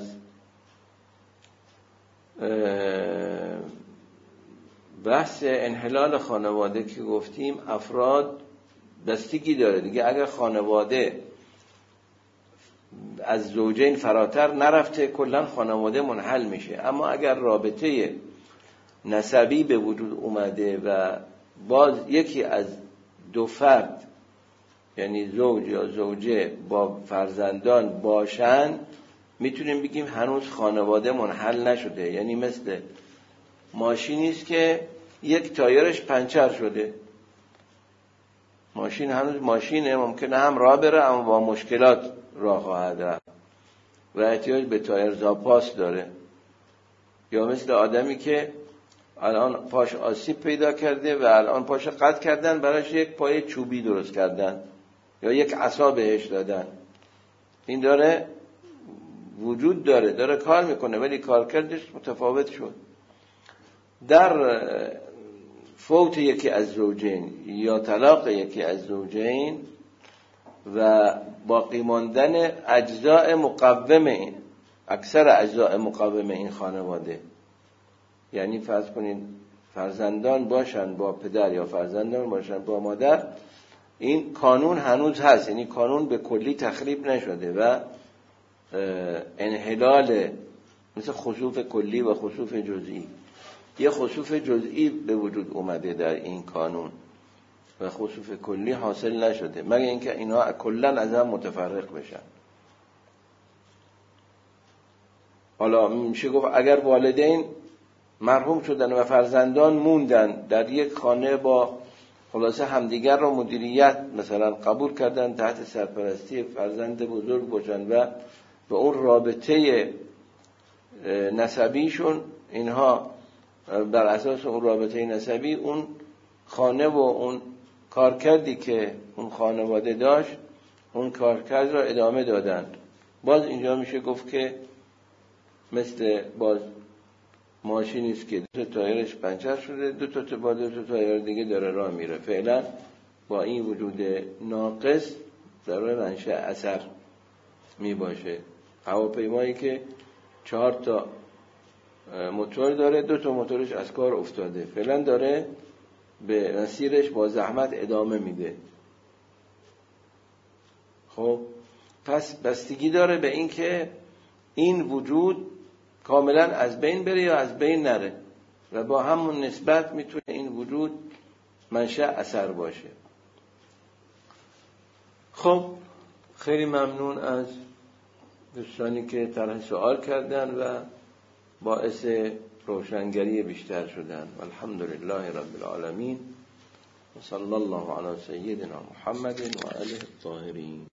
بحث انحلال خانواده که گفتیم افراد بستگی داره دیگه. اگر خانواده از زوجین فراتر نرفته کلا خانواده منحل میشه، اما اگر رابطه نسبی به وجود اومده و باز یکی از دو فرد یعنی زوج یا زوجه با فرزندان باشن، میتونیم بگیم هنوز خانواده منحل نشده. یعنی مثل ماشینی است که یک تایرش پنچر شده، ماشین هنوز ماشینه، ممکنه هم راه بره اما با مشکلات راه خواهد رفت و احتیاج به تایر زاپاس داره. یا مثل آدمی که الان پاش آسیب پیدا کرده و الان پاش قطع کردن، براش یک پای چوبی درست کردن یا یک عصا بهش دادن. این داره وجود داره، داره کار میکنه، ولی کارکردش متفاوت شد. در فوت یکی از زوجین یا طلاق یکی از زوجین و باقی ماندن اجزاء مقوم این اکثر اجزاء مقوم این خانواده، یعنی فرض کنین فرزندان باشن با پدر یا فرزندان باشن با مادر، این قانون هنوز هست، یعنی قانون به کلی تخریب نشده و انحلال مثل خسوف کلی و خسوف جزئی، یه خسوف جزئی به وجود اومده در این قانون و خسوف کلی حاصل نشده، مگر اینکه اینا کلا از هم متفرق بشن. حالا میشه گفت اگر والدین مرحوم شدن و فرزندان موندن در یک خانه با خلاصه همدیگر را مدیریت مثلا قبول کردن، تحت سرپرستی فرزند بزرگ باشن و به اون رابطه نسبیشون، اینها بر اساس اون رابطه نسبی اون خانه و اون کارکردی که اون خانواده داشت اون کارکرد را ادامه دادن. باز اینجا میشه گفت که مثل باز ماشینی است که دو تا تایرش پنچر شده، دو تا با دو تا تایر دیگه داره راه میره. فعلا با این وجود ناقص داره منشأ اثر می باشه. هواپیمایی که چهار تا موتور داره، دو تا موتورش از کار افتاده، فعلا داره به مسیرش با زحمت ادامه میده. خب پس بستگی داره به این که این وجود کاملا از بین بره یا از بین نره و با همون نسبت میتونه این وجود منشأ اثر باشه. خب خیلی ممنون از دوستانی که طرح سوال کردن و باعث روشنگری بیشتر شدن. الحمدلله رب العالمین و صلی الله علی سیدنا محمد و آله الطاهرین.